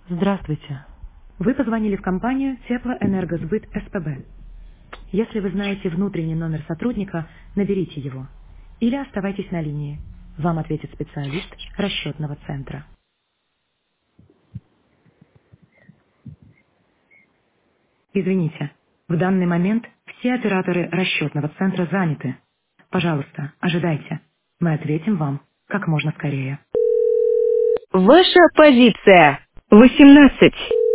Здравствуйте. Вы позвонили в компанию Теплоэнергосбыт СПБ. Если вы знаете внутренний номер сотрудника, наберите его. Или оставайтесь на линии. Вам ответит специалист расчетного центра. Извините, в данный момент все операторы расчетного центра заняты. Пожалуйста, ожидайте. Мы ответим вам как можно скорее. Ваша позиция 18.